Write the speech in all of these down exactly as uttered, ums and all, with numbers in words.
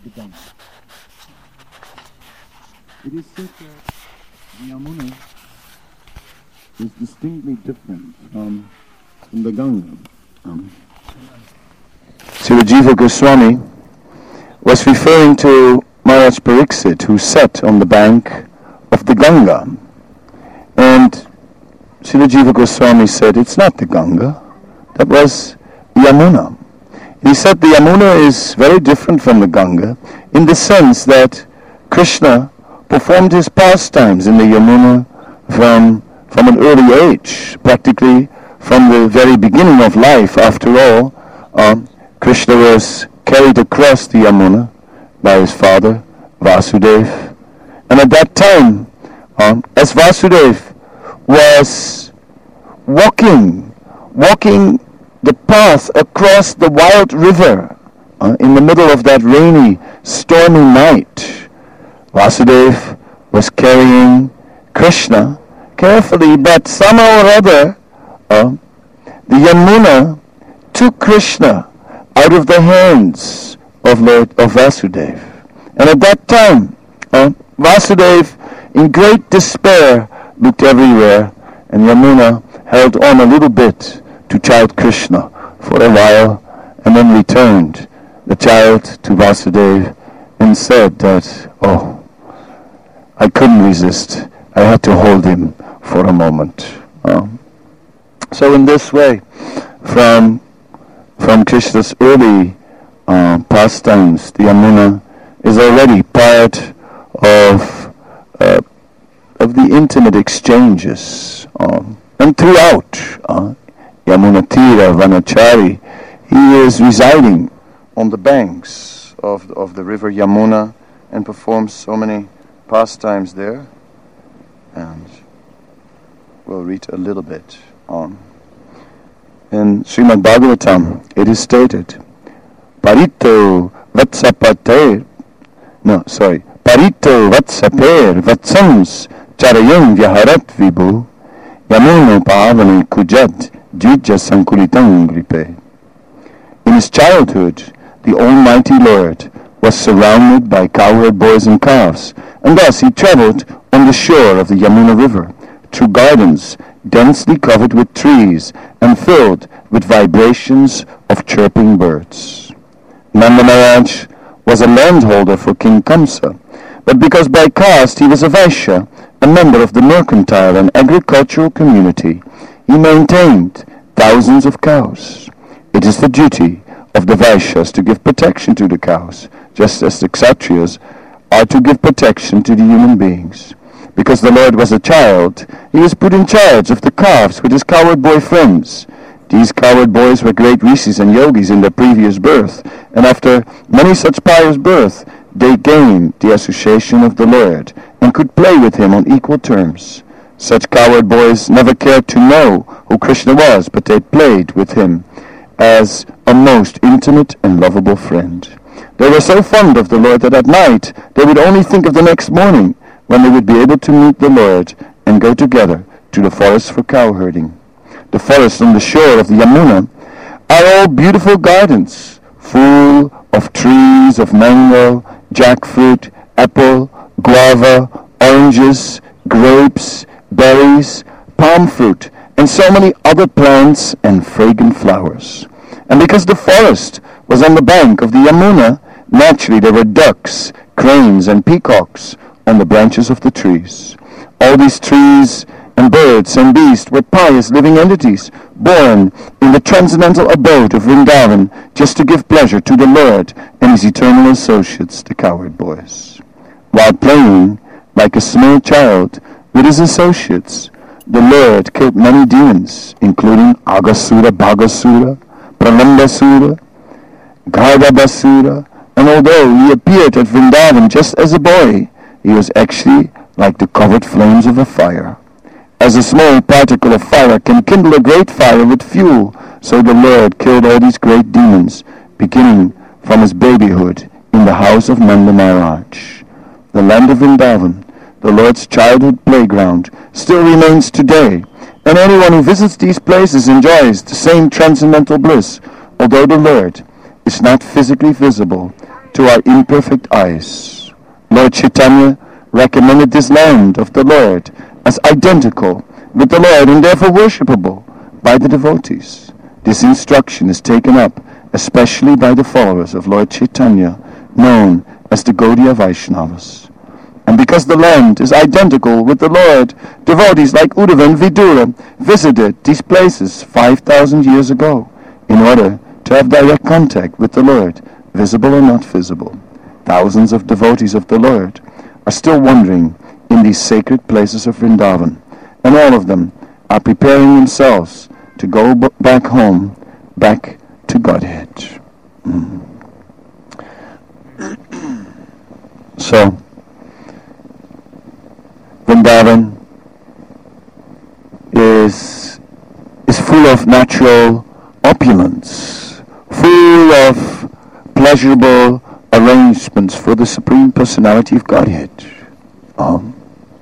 the Ganga. It is said that the Yamuna is distinctly different um, from the Ganga. Um, Srila Jiva Goswami was referring to Maharaj Pariksit, who sat on the bank of the Ganga. And Srila Jiva Goswami said, it's not the Ganga, that was the Yamuna. He said the Yamuna is very different from the Ganga in the sense that Krishna performed his pastimes in the Yamuna from, from an early age, practically from the very beginning of life. After all, um, Krishna was carried across the Yamuna by his father, Vasudeva. And at that time, um, as Vasudeva was walking, walking the path across the wild river uh, in the middle of that rainy, stormy night, Vasudeva was carrying Krishna carefully, but somehow or other, uh, the Yamuna took Krishna out of the hands of Lord of Vasudeva. And at that time, uh, Vasudeva, in great despair, looked everywhere, and Yamuna held on a little bit to child Krishna for a while, and then returned the child to Vasudeva and said that, oh, I couldn't resist. I had to hold him for a moment. Um, so in this way, from from Krishna's early uh, pastimes, the Yamuna is already part of uh, of the intimate exchanges. Um, and throughout uh, Yamuna Tira, Vanachari, he is residing on the banks of of the river Yamuna and performs so many pastimes there, and we'll read a little bit on. In Srimad Bhagavatam, it is stated, Parito Vatsapater, no, sorry, Parito Vatsaper Vatsams Charayam Vyaharat Vibhu Yamuno Pavane Kujat Dvija Sankulitam Gripe. In his childhood, the Almighty Lord was surrounded by cowherd boys and calves, and thus he traveled on the shore of the Yamuna River, through gardens densely covered with trees and filled with vibrations of chirping birds. Nanda Maharaj was a landholder for King Kamsa, but because by caste he was a Vaishya, a member of the mercantile and agricultural community, he maintained thousands of cows. It is the duty of the Vaishyas to give protection to the cows, just as the Kshatriyas are to give protection to the human beings. Because the Lord was a child, he was put in charge of the calves with his cowherd boy friends. These cowherd boys were great rishis and yogis in their previous birth, and after many such pious births, they gained the association of the Lord and could play with him on equal terms. Such cowherd boys never cared to know who Krishna was, but they played with him as a most intimate and lovable friend. They were so fond of the Lord that at night they would only think of the next morning, when they would be able to meet the Lord and go together to the forest for cow herding. The forests on the shore of the Yamuna are all beautiful gardens, full of trees of mango, jackfruit, apple, guava, oranges, grapes, berries, palm fruit, and so many other plants and fragrant flowers. And because the forest was on the bank of the Yamuna, naturally there were ducks, cranes, and peacocks on the branches of the trees. All these trees and birds and beasts were pious living entities, born in the transcendental abode of Vrindavan, just to give pleasure to the Lord and his eternal associates, the cowherd boys. While playing like a small child with his associates, the Lord killed many demons, including Agasura, Bhagasura, Pralambasura, Gardabasura, and although he appeared at Vrindavan just as a boy, he was actually like the covered flames of a fire. As a small particle of fire can kindle a great fire with fuel, so the Lord killed all these great demons, beginning from his babyhood in the house of Nanda Maharaj. The land of Vrindavan, the Lord's childhood playground, still remains today, and anyone who visits these places enjoys the same transcendental bliss, although the Lord is not physically visible. to our imperfect eyes. Lord Chaitanya recommended this land of the Lord as identical with the Lord and therefore worshipable by the devotees. This instruction is taken up especially by the followers of Lord Chaitanya, known as the Gaudiya Vaishnavas. And because the land is identical with the Lord, devotees like Uddhava and Vidura visited these places five thousand years ago in order to have direct contact with the Lord, visible or not visible. Thousands of devotees of the Lord are still wandering in these sacred places of Vrindavan, and all of them are preparing themselves to go b- back home, back to Godhead. Mm. So, Vrindavan is is full of natural opulence, full of pleasurable arrangements for the Supreme Personality of Godhead. Um,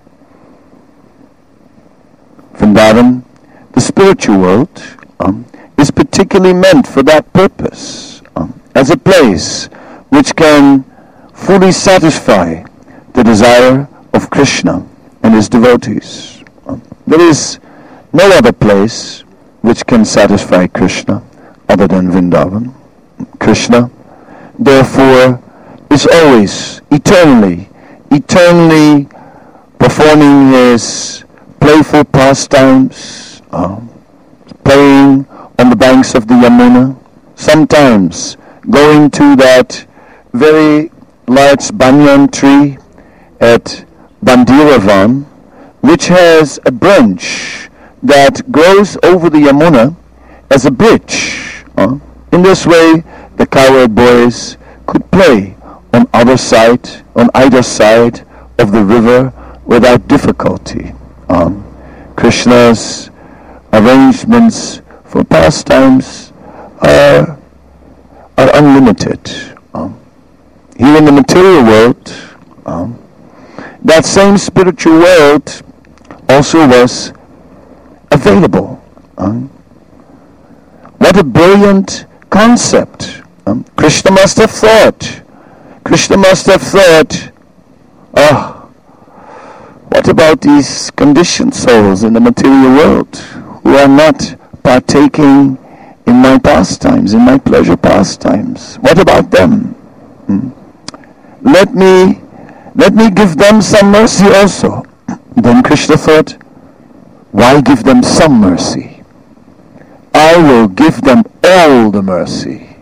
Vrindavan, the spiritual world, um, is particularly meant for that purpose, um, as a place which can fully satisfy the desire of Krishna and his devotees. Um, there is no other place which can satisfy Krishna other than Vrindavan. Krishna, therefore, is always, eternally, eternally performing his playful pastimes, uh, playing on the banks of the Yamuna, sometimes going to that very large banyan tree at Bandiravan, which has a branch that grows over the Yamuna as a bridge. Uh, in this way, the cowherd boys could play on other side, on either side of the river without difficulty. Um, Krishna's arrangements for pastimes are, are unlimited. Um, here in the material world, um, that same spiritual world also was available. Um, what a brilliant concept. Um, Krishna must have thought, Krishna must have thought, ah, what about these conditioned souls in the material world who are not partaking in my pastimes, in my pleasure pastimes? What about them? Hmm? Let me, let me give them some mercy also. Then Krishna thought, why give them some mercy? I will give them all the mercy.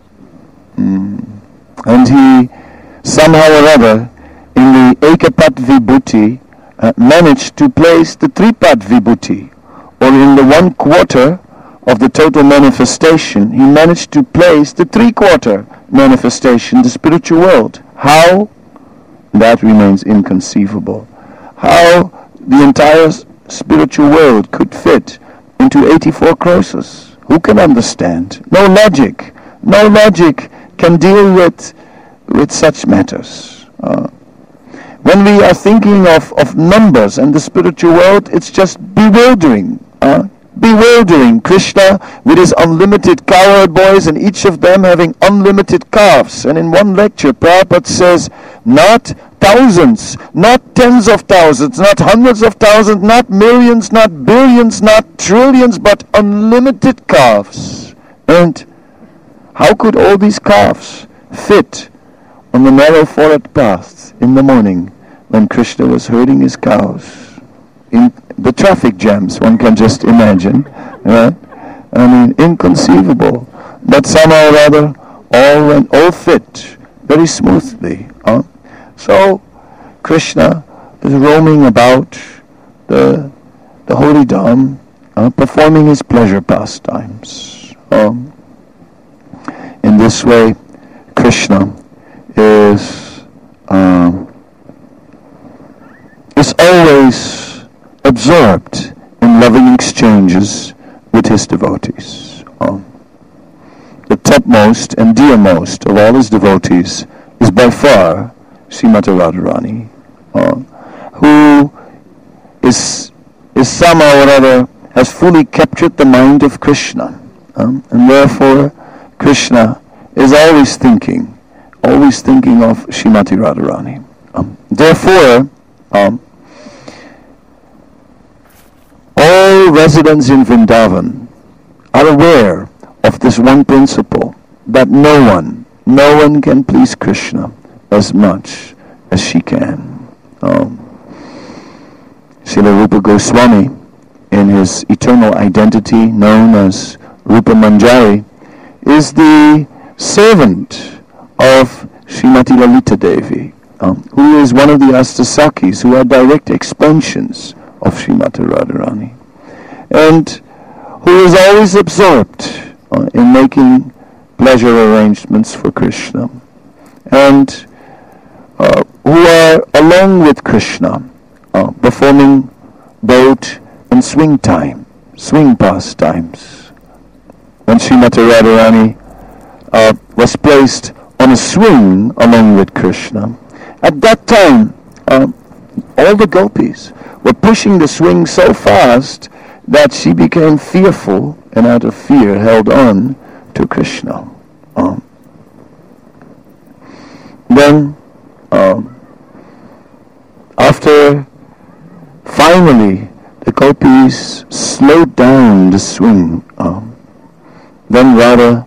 Hmm. And he, somehow or other, in the Ekapat Vibhuti, uh, managed to place the Tripat Vibhuti, or in the one quarter of the total manifestation, he managed to place the three-quarter manifestation, the spiritual world. How? That remains inconceivable. How the entire spiritual world could fit into eighty-four crosses? Who can understand? No logic. No logic can deal with with such matters. Uh, when we are thinking of, of numbers and the spiritual world, it's just bewildering. Uh, bewildering. Krishna with his unlimited cowherd boys, and each of them having unlimited calves. And in one lecture, Prabhupada says, not thousands, not tens of thousands, not hundreds of thousands, not millions, not billions, not trillions, but unlimited calves. And how could all these calves fit on the narrow forest path in the morning when Krishna was herding his cows? In the traffic jams, one can just imagine. Right? I mean, inconceivable. But somehow or other, all went, all fit very smoothly. Huh? So, Krishna is roaming about the the holy dham, uh, performing his pleasure pastimes. Um, in this way, Krishna is um, is always absorbed in loving exchanges with his devotees. Um, the topmost and dearmost of all his devotees is by far Srimati Radharani, uh, who is is somehow or other has fully captured the mind of Krishna, um, and therefore Krishna is always thinking always thinking of Srimati Radharani. Um, therefore, um, all residents in Vrindavan are aware of this one principle, that no one, no one can please Krishna as much as she can. Um, Srila Rupa Goswami, in his eternal identity known as Rupa Manjari, is the servant of Srimati Lalita Devi, um, who is one of the Astasakis, who are direct expansions of Srimati Radharani, and who is always absorbed uh, in making pleasure arrangements for Krishna, and uh, who are along with Krishna uh, performing boat and swing time, swing pastimes. When Srimati Radharani uh, was placed on a swing along with Krishna, at that time uh, all the gopis were pushing the swing so fast that she became fearful, and out of fear held on to Krishna. Um, then, um, after finally the gopis slowed down the swing, um, then Radha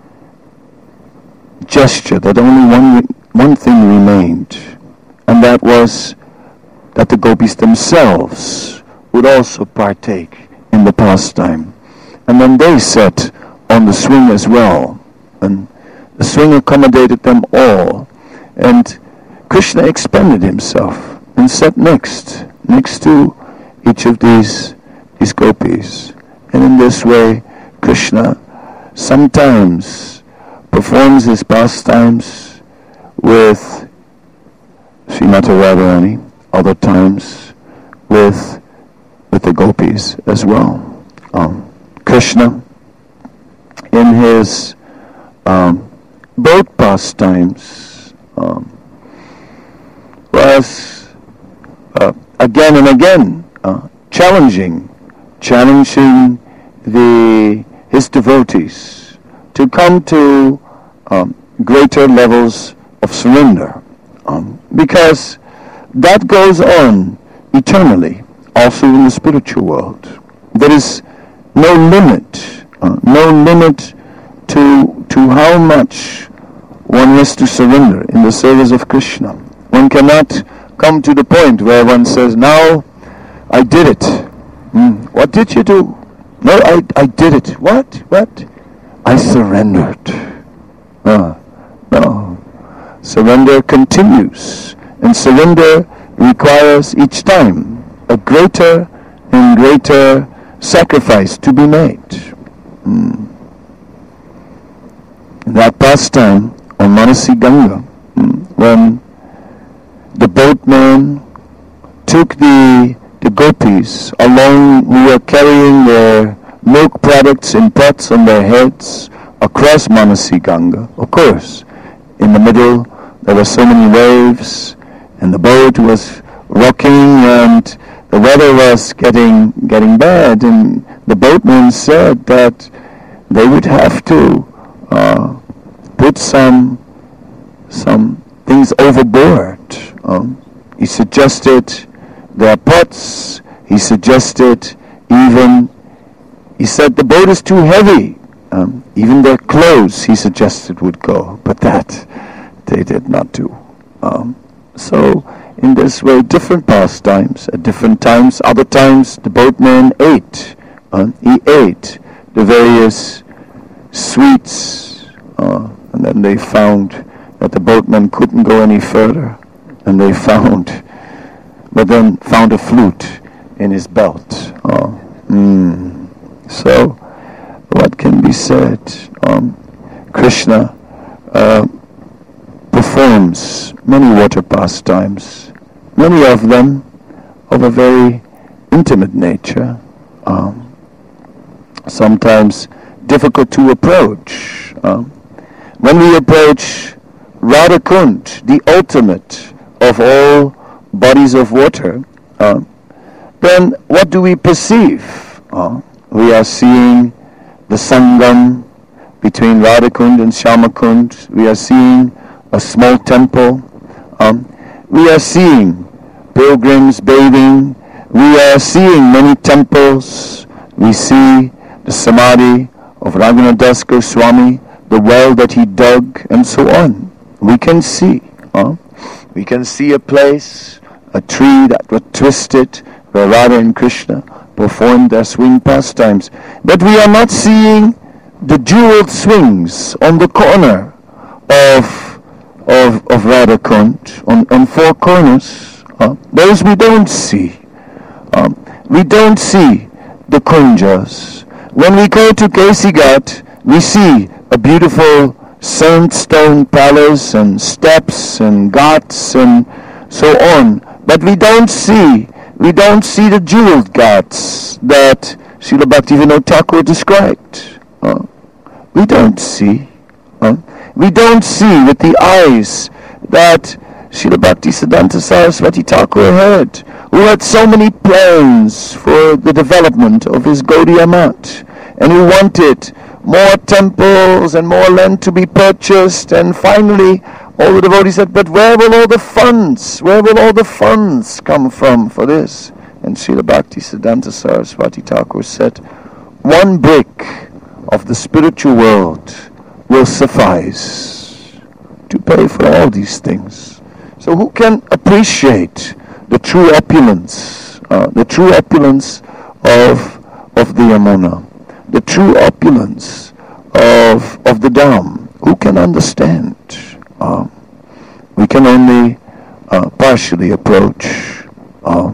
gestured that only one one thing remained, and that was that the gopis themselves would also partake in the pastime. And then they sat on the swing as well, and the swing accommodated them all, and Krishna expanded himself and sat next, next to each of these, these gopis. And in this way, Krishna sometimes performs his pastimes with Srimati Radharani, other times with with the gopis as well. Um, Krishna, in his um, boat pastimes, um, was uh, again and again uh, challenging, challenging the his devotees to come to um, greater levels of surrender, um, because that goes on eternally, also in the spiritual world. There is no limit, uh, no limit to to how much one has to surrender in the service of Krishna. One cannot come to the point where one says, "Now I did it." Mm. What did you do? No, I I did it. What? What? I surrendered. Uh, no. Surrender continues, and surrender requires each time a greater and greater sacrifice to be made. Mm. That pastime on Manasi Ganga, mm, when the boatman took the the gopis along, who were carrying their milk products in pots on their heads across Manasi Ganga. Of course, in the middle there were so many waves, and the boat was rocking, and the weather was getting getting bad, and the boatman said that they would have to uh, put some some things overboard. Um, he suggested their pots. He suggested even, he said the boat is too heavy. Um, even their clothes, he suggested, would go. But that they did not do. Um, so in this way, different pastimes at different times. Other times the boatman ate. Uh, he ate the various sweets. Uh, and then they found that the boatman couldn't go any further. And they found, but then found a flute in his belt. Oh, mm. So, what can be said? Um, Krishna uh, performs many water pastimes, many of them of a very intimate nature, um, sometimes difficult to approach. Um, when we approach Radha Kund, the ultimate of all bodies of water, uh, then what do we perceive? Uh, we are seeing the Sangam between Radha Kund and Shyamakund. We are seeing a small temple. Um, we are seeing pilgrims bathing. We are seeing many temples. We see the Samadhi of Raghunath Das Goswami, the well that he dug, and so on. We can see. Uh, we can see a place, a tree that was twisted, where Radha and Krishna performed their swing pastimes. But we are not seeing the jeweled swings on the corner of of, of Radha Kund, on, on four corners. Uh, those we don't see. Um, we don't see the kunjas. When we go to Kesighat, we see a beautiful sandstone palace and steps and ghats and so on. But we don't see, we don't see the jeweled ghats that Srila Bhaktivinoda Thakur described. Uh, we don't see. Uh, we don't see with the eyes that Srila Bhaktisiddhanta Saraswati Thakur had, who had so many plans for the development of his Gaudiya Math, and who wanted more temples and more land to be purchased, and finally all the devotees said, but where will all the funds, where will all the funds come from for this? And Srila Bhaktisiddhanta Saraswati Thakur said, one brick of the spiritual world will suffice to pay for all these things. So who can appreciate the true opulence, uh, the true opulence of of the Yamuna, the true opulence of of the Dham? Who can understand? Uh, we can only uh, partially approach. Uh,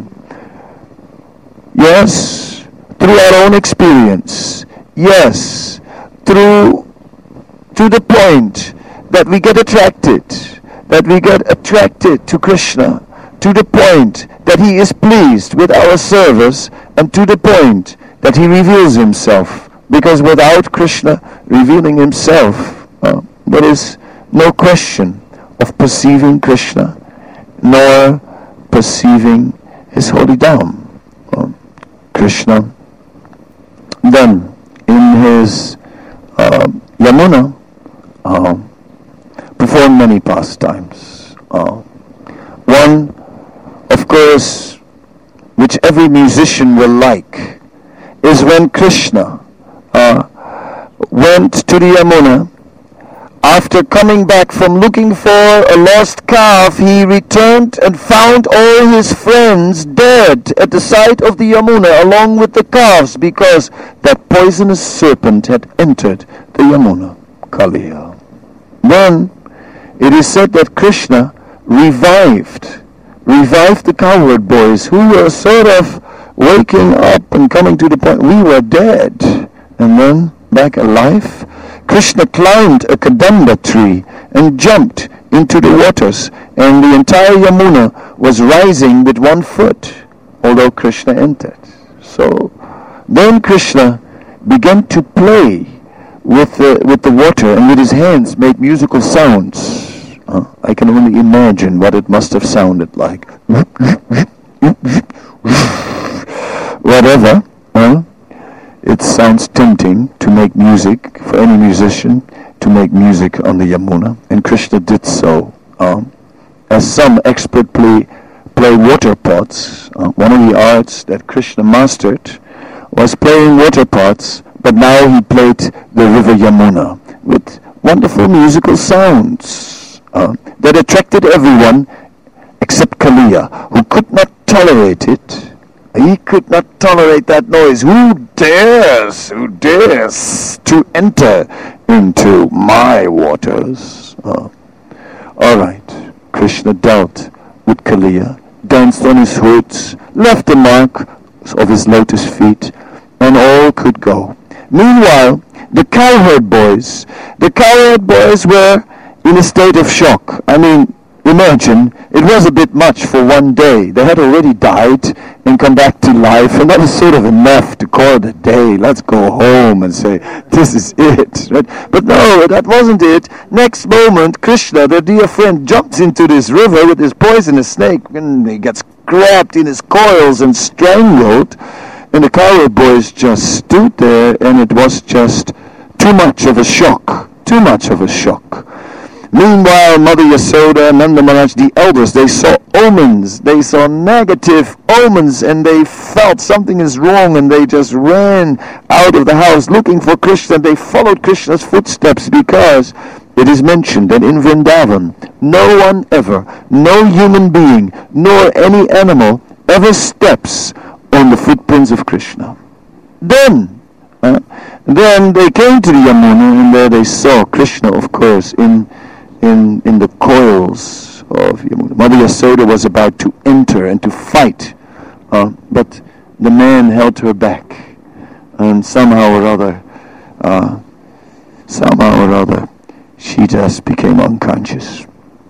yes, through our own experience. Yes, through to the point that we get attracted, that we get attracted to Krishna, to the point that he is pleased with our service, and to the point that he reveals himself. Because without Krishna revealing himself, uh, there is no question of perceiving Krishna, nor perceiving his holy Dham. Uh, Krishna then in his uh, Yamuna uh, performed many pastimes. Uh, one, of course, which every musician will like, is when Krishna uh, went to the Yamuna. After coming back from looking for a lost calf, he returned and found all his friends dead at the side of the Yamuna along with the calves, because that poisonous serpent had entered the Yamuna, Kaliya. Then it is said that Krishna revived, revived the cowherd boys who were sort of waking up and coming to the point, we were dead, and then back alive. Krishna climbed a kadamba tree and jumped into the waters, and the entire Yamuna was rising with one foot, although Krishna entered. So then Krishna began to play with the, with the water, and with his hands make musical sounds. Uh, I can only imagine what it must have sounded like. Whatever. Uh, It sounds tempting to make music, for any musician, to make music on the Yamuna. And Krishna did so. Um, as some expertly play water pots. Uh, one of the arts that Krishna mastered was playing water pots, but now he played the river Yamuna with wonderful musical sounds uh, that attracted everyone except Kaliya, who could not tolerate it. He could not tolerate that noise. Who dares, who dares to enter into my waters? Oh. All right. Krishna dealt with Kaliya, danced on his hoods, left the mark of his lotus feet, and all could go. Meanwhile, the cowherd boys, the cowherd boys were in a state of shock. I mean, imagine, it was a bit much for one day. They had already died and come back to life, and that was sort of enough to call it a day. Let's go home and say, this is it. Right? But no, that wasn't it. Next moment, Krishna, their dear friend, jumps into this river with his poisonous snake, and he gets grabbed in his coils and strangled. And the cowherd boys just stood there, and it was just too much of a shock. Too much of a shock. Meanwhile, Mother Yasoda and Nanda Maharaj, the elders, they saw omens, they saw negative omens, and they felt something is wrong, and they just ran out of the house looking for Krishna. They followed Krishna's footsteps, because it is mentioned that in Vrindavan, no one ever, no human being, nor any animal ever steps on the footprints of Krishna. Then, uh, then they came to the Yamuna, and there they saw Krishna, of course, in in in the coils of Yamuna. Mother Yasoda was about to enter and to fight, uh, but the man held her back, and somehow or other, uh, somehow or other, she just became unconscious.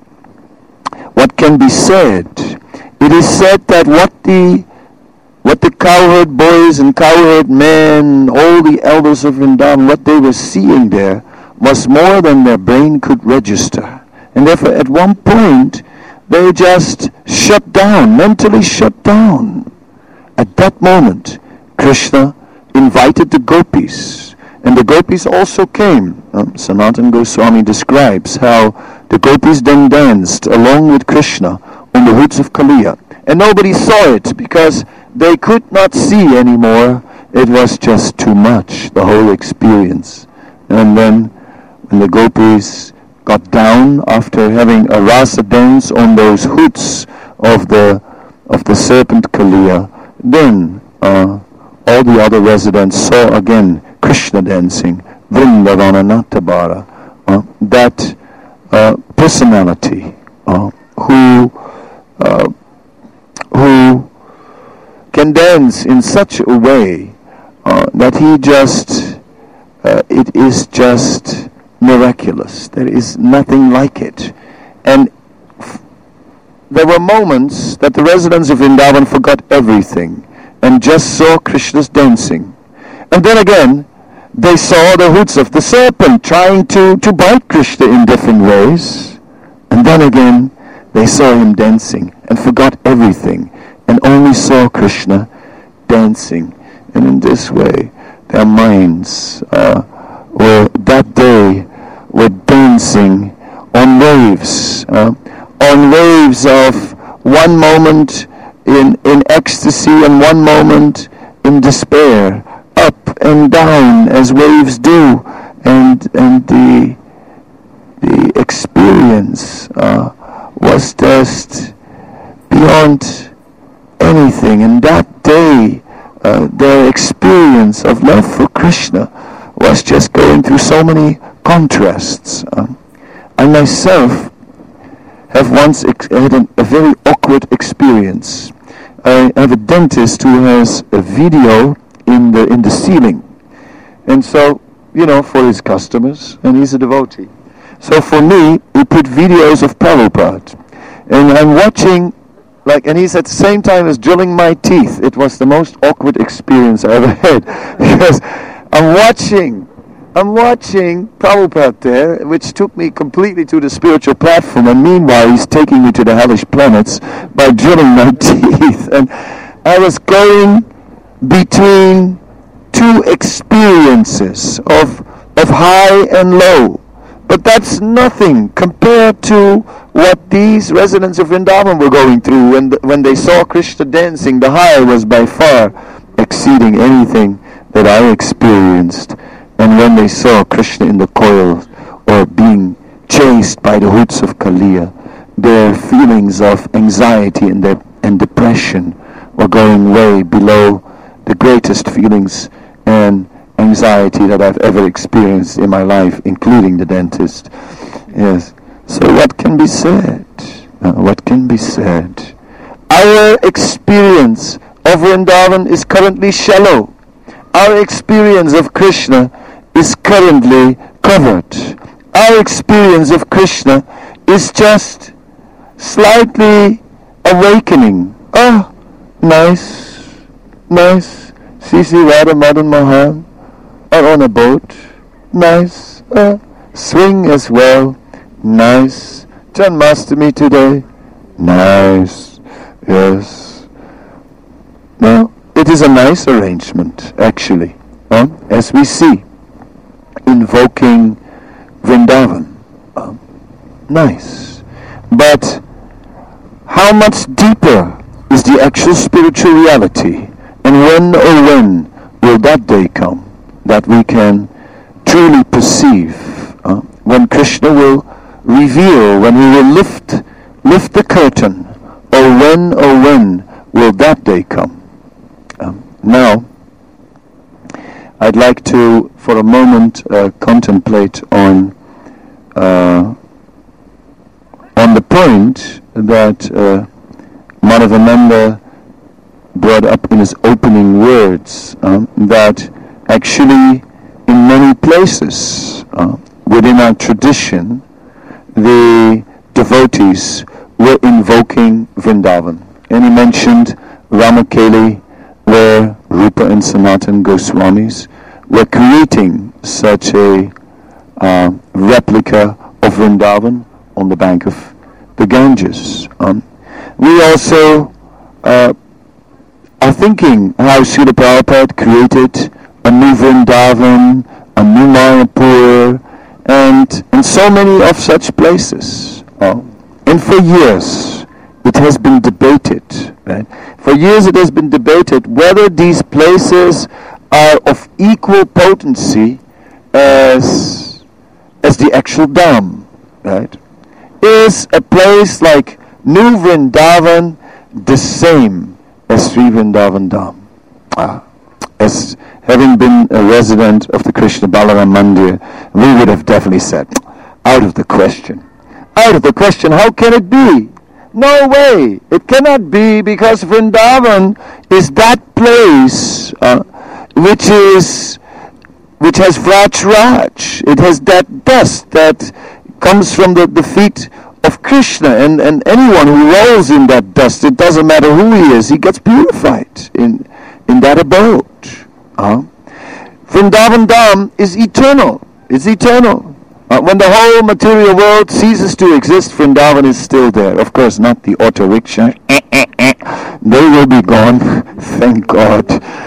What can be said? It is said that what the what the cowherd boys and cowherd men, all the elders of Vrindavan, what they were seeing there was more than their brain could register. And therefore at one point they just shut down, mentally shut down. At that moment, Krishna invited the gopis, and the gopis also came. Um, Sanatana Goswami describes how the gopis then danced along with Krishna on the hoods of Kaliya. And nobody saw it because they could not see anymore. It was just too much, the whole experience. And then when the gopis got down after having a rasa dance on those hoods of the of the serpent Kaliya, then uh, all the other residents saw again Krishna dancing, Vrindavana Natabara, uh, that uh, personality uh, who uh, who can dance in such a way uh, that he just, uh, it is just miraculous. There is nothing like it. And f- there were moments that the residents of Vrindavan forgot everything and just saw Krishna's dancing. And then again, they saw the hoods of the serpent trying to, to bite Krishna in different ways. And then again, they saw him dancing and forgot everything and only saw Krishna dancing. And in this way, their minds uh, were that day were dancing on waves, uh, on waves of one moment in, in ecstasy and one moment in despair, up and down as waves do, and and the the experience uh, was just beyond anything. And that day, uh, their experience of love for Krishna was just going through so many contrasts. Um, I myself have once ex- had an, a very awkward experience. I have a dentist who has a video in the in the ceiling, and so, you know, for his customers, and he's a devotee. So for me, he put videos of Prabhupada, and I'm watching, like, and he's at the same time as drilling my teeth. It was the most awkward experience I ever had, because I'm watching, I'm watching Prabhupada there, which took me completely to the spiritual platform, and meanwhile he's taking me to the hellish planets by drilling my teeth. And I was going between two experiences of of high and low. But that's nothing compared to what these residents of Vrindavan were going through when the, when they saw Krishna dancing. The high was by far exceeding anything that I experienced. And when they saw Krishna in the coils or being chased by the hoods of Kaliya, their feelings of anxiety and, their, and depression were going way below the greatest feelings and anxiety that I've ever experienced in my life, including the dentist. Yes. So what can be said? Uh, what can be said? Our experience of Vrindavan is currently shallow. Our experience of Krishna is currently covered. Our experience of Krishna is just slightly awakening. Oh, nice, nice. Sisi Radha Madan Mohan are on a boat. Nice. Uh, swing as well. Nice. Janmashtami today. Nice. Yes. Now, it is a nice arrangement, actually, uh, as we see, invoking Vrindavan. Uh, nice. But how much deeper is the actual spiritual reality? And when, oh when, will that day come that we can truly perceive? Uh, when Krishna will reveal, when he will lift, lift the curtain. Oh when, oh when will that day come? Um, now, I'd like to, for a moment, uh, contemplate on uh, on the point that uh, Madhavananda brought up in his opening words, um, that actually in many places uh, within our tradition, the devotees were invoking Vrindavan. And he mentioned Ramakeli, where Rupa and Sanatan Goswamis were creating such a uh, replica of Vrindavan on the bank of the Ganges. Um, we also uh, are thinking how Srila Prabhupada created a new Vrindavan, a new Mayapur, and, and so many of such places. Uh, and for years it has been debated, right? For years it has been debated whether these places are of equal potency as, as the actual Dham, right? Is a place like New Vrindavan the same as Sri Vrindavan Dham? Ah, as having been a resident of the Krishna Balaram Mandir, we would have definitely said, out of the question. Out of the question, how can it be? No way, it cannot be, because Vrindavan is that place uh, which is, which has Vraj Raj. It has that dust that comes from the, the feet of Krishna, and, and anyone who rolls in that dust, it doesn't matter who he is, he gets purified in, in that abode. Uh, Vrindavan Dham is eternal. It's eternal. Uh, when the whole material world ceases to exist, Vrindavan is still there. Of course, not the auto rickshaw. Eh, eh, eh. They will be gone, thank God.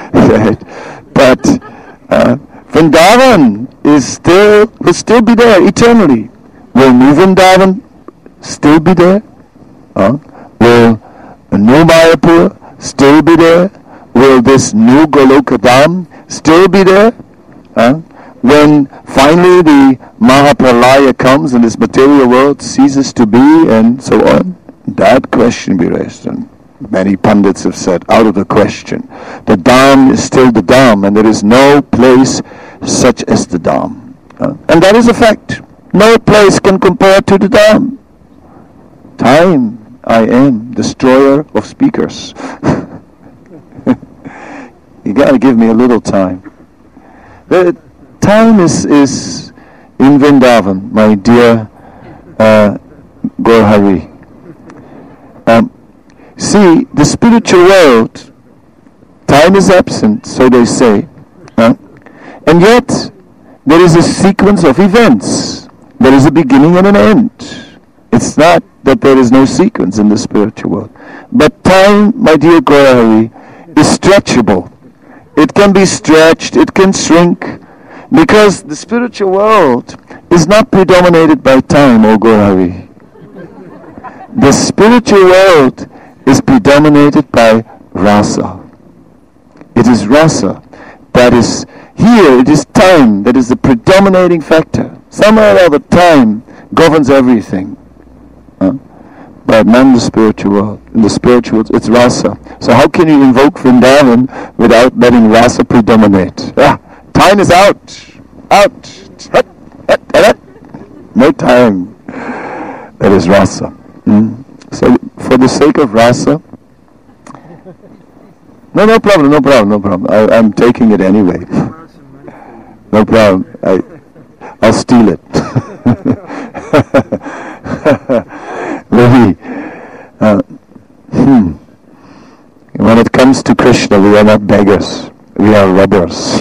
But uh, Vrindavan is still will still be there eternally. Will New Vrindavan still be there? Uh, will New Mayapur still be there? Will this new Goloka Dham still be there? Uh, when finally the Mahapralaya comes and this material world ceases to be, and so on? That question be raised, and many pundits have said, out of the question. The Dham is still the Dham, and there is no place such as the Dham. Uh, and that is a fact. No place can compare to the Dham. Time, I am, destroyer of speakers. You gotta give me a little time. The time is, is in Vrindavan, my dear uh, Gaur Hari. Um, see, the spiritual world, time is absent, so they say. Huh? And yet, there is a sequence of events. There is a beginning and an end. It's not that there is no sequence in the spiritual world. But time, my dear Gaur Hari, is stretchable. It can be stretched, it can shrink, because the spiritual world is not predominated by time, O Gaur Hari. The spiritual world is predominated by rasa. It is rasa that is here, it is time that is the predominating factor. Somehow or other, time governs everything. Huh? But not in the spiritual world. In the spiritual world, it's rasa. So how can you invoke Vrindavan without letting rasa predominate? Ah, time is out. Out. No time. That is rasa. Mm. So for the sake of rasa, no, no problem, no problem, no problem. I, I'm taking it anyway. No problem. I, I'll steal it. Really. Uh, hmm. When it comes to Krishna, we are not beggars. We are robbers.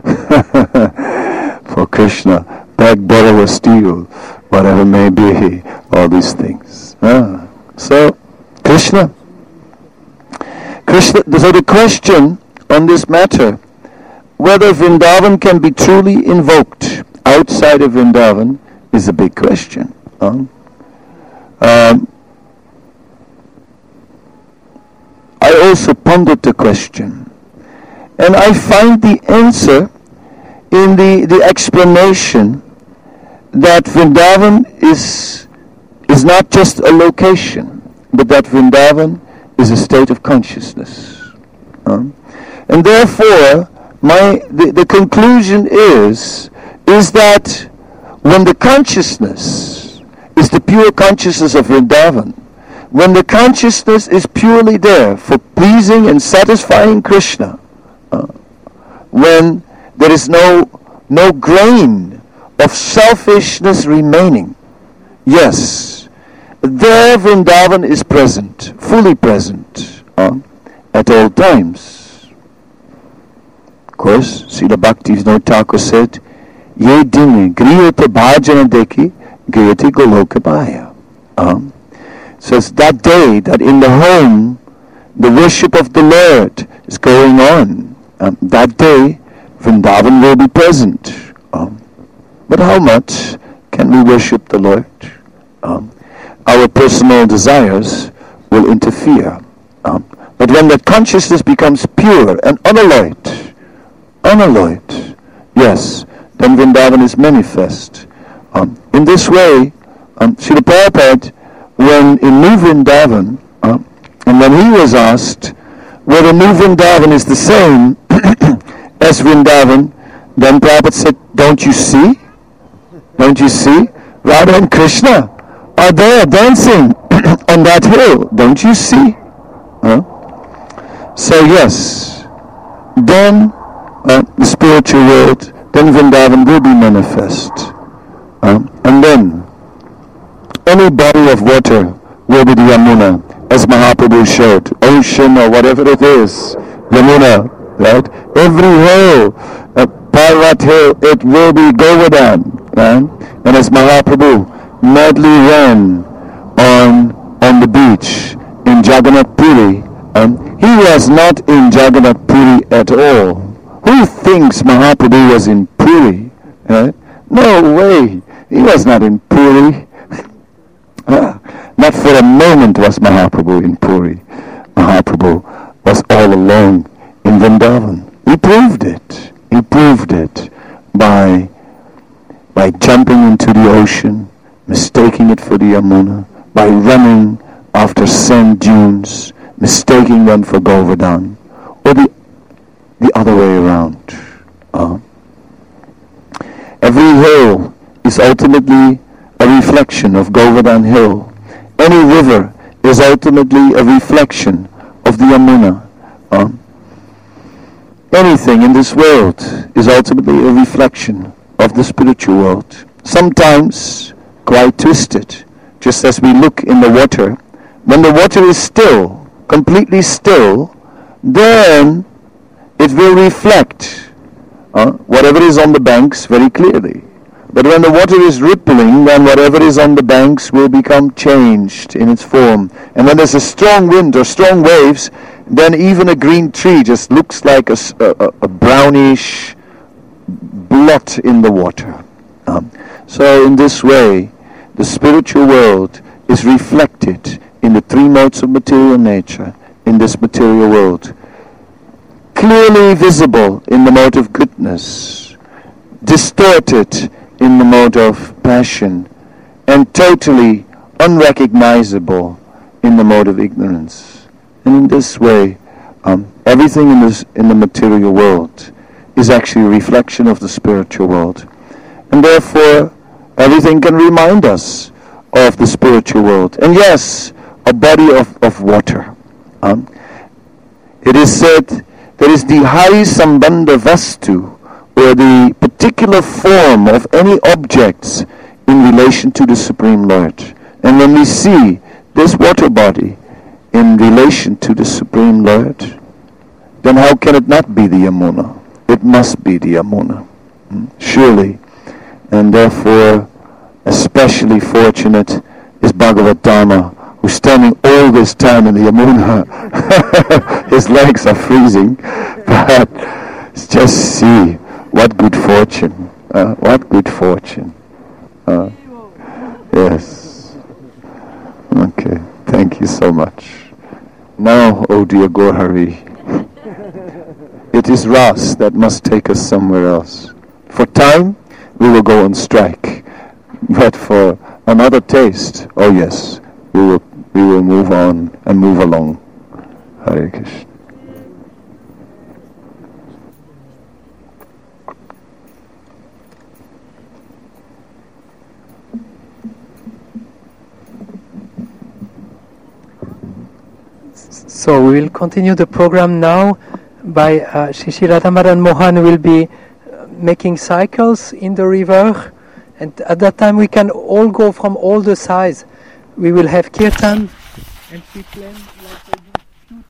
For Krishna, beg, borrow, or steal, whatever may be, all these things. Ah. So, Krishna. Krishna. So the question on this matter, whether Vrindavan can be truly invoked outside of Vrindavan, is a big question. Huh? um, I also pondered the question, and I find the answer in the, the explanation that Vrindavan is, is not just a location, but that Vrindavan is a state of consciousness. Um, and therefore, my the, the conclusion is, is that when the consciousness is the pure consciousness of Vrindavan, when the consciousness is purely there for pleasing and satisfying Krishna, uh, when there is no no grain of selfishness remaining, yes, there Vrindavan is present, fully present, uh, at all times. Of course, Srila Bhaktivinoda Thakur said, Ye dini griyate bhajana deki griyate goloka bhaya. Um, so it's that day that in the home the worship of the Lord is going on. Um, that day Vrindavan will be present. Um, but how much can we worship the Lord? Um, our personal desires will interfere. Um, but when that consciousness becomes pure and unalloyed, unalloyed, yes, then Vrindavan is manifest. Um, in this way, um, Srila Prabhupada, when in New Vrindavan, uh, and when he was asked whether New Vrindavan is the same as Vrindavan, then Prabhupada said, don't you see? Don't you see? Radha and Krishna are there dancing on that hill. Don't you see? Uh, so yes, then uh, the spiritual world, then Vrindavan will be manifest. Uh, and then any body of water will be the Yamuna, as Mahaprabhu showed, ocean or whatever it is, Yamuna, right? Every hill, uh, Parvat hill, it will be Govardhan, right? And as Mahaprabhu madly ran on on the beach in Jagannath Puri, um, he was not in Jagannath Puri at all. Who thinks Mahaprabhu was in Puri? Right? No way, he was not in Puri. Not for a moment was Mahaprabhu in Puri. Mahaprabhu was all alone in Vrindavan. He proved it. He proved it by by jumping into the ocean, mistaking it for the Yamuna, by running after sand dunes, mistaking them for Govardhan, or the the other way around. Uh, every hill is ultimately a reflection of Govardhan Hill. Any river is ultimately a reflection of the Yamuna. Uh, anything in this world is ultimately a reflection of the spiritual world. Sometimes quite twisted, just as we look in the water. When the water is still, completely still, then it will reflect uh, whatever is on the banks very clearly. But when the water is rippling, then whatever is on the banks will become changed in its form. And when there's a strong wind or strong waves, then even a green tree just looks like a, a, a brownish blot in the water. Um, so in this way, the spiritual world is reflected in the three modes of material nature, in this material world. Clearly visible in the mode of goodness, distorted in the mode of passion, and totally unrecognizable in the mode of ignorance. And in this way, um, everything in this in the material world is actually a reflection of the spiritual world. And therefore, everything can remind us of the spiritual world. And yes, a body of, of water. Um, it is said that is the Hari Sambandha Vastu, or the particular form of any objects in relation to the Supreme Lord. And when we see this water body in relation to the Supreme Lord, then how can it not be the Yamuna? It must be the Yamuna, surely. And therefore, especially fortunate is Bhagavad Dharma, who's standing all this time in the Yamuna. His legs are freezing, but just see what good fortune, uh, what good fortune. Uh, yes. Okay, thank you so much. Now, oh dear Gaur-Hari, it is Ras that must take us somewhere else. For time, we will go on strike. But for another taste, oh yes, we will we will move on and move along. Hare Krishna. So we will continue the program now by uh, Shri Shri Radha Madan Mohan will be uh, making cycles in the river, and at that time we can all go from all the sides. We will have kirtan and we plan like